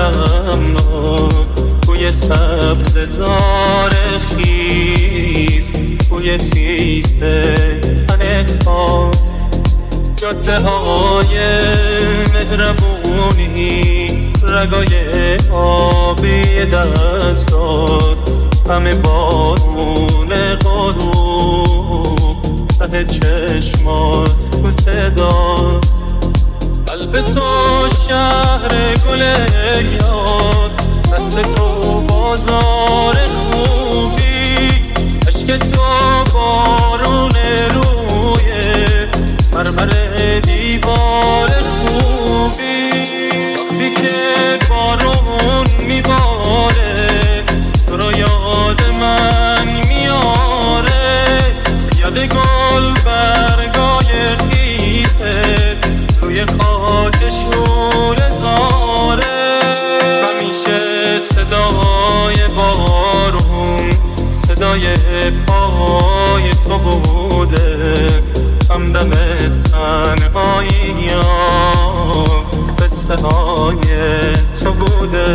غمناک بوی سبززار خیز بوی خیسته تن خاک جاده های مهربونی رگای آبی دستات همه بارون غروب ته چشمات بوسه داد قلب تو شهر گل یاد دست تو بازار خوبی عشق تو بارون روی مرمر دیوار خوبی وقتی که بارون میباره تو رو یاد من میاره یاد گل برگای خیسه روی خاک شوره زاره همیشه صدای بارون صدای پای تو بوده همدم تنهایی یا قصه های تو بوده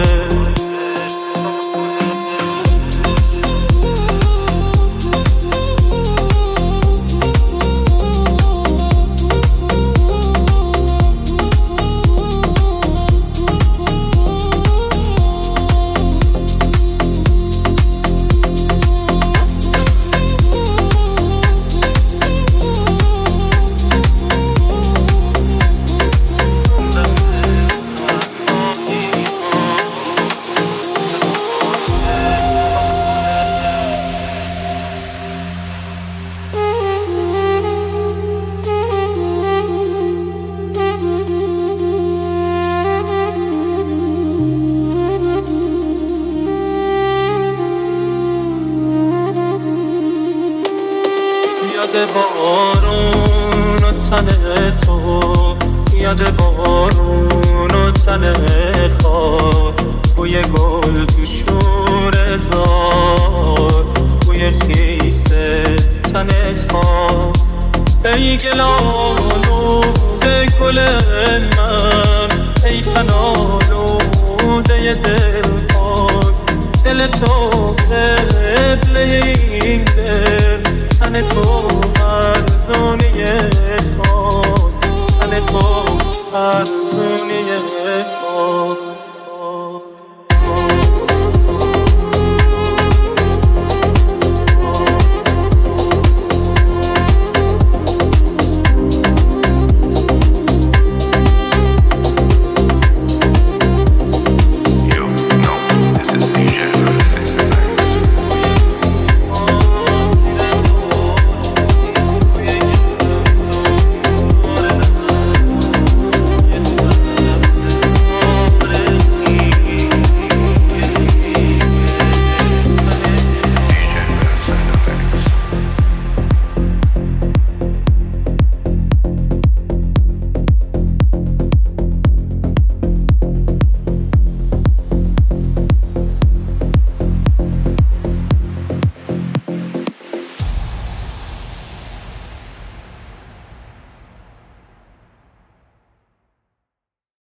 یاد بارون و تن تو یاد بارون و تن خاک بوی گل تو شور زار بوی خیسته تن خاک ای گلالوده گل من ای تنالوده دل پاک دل تو قبله این دل تن تو ارزونی خاک تن تو ارزونی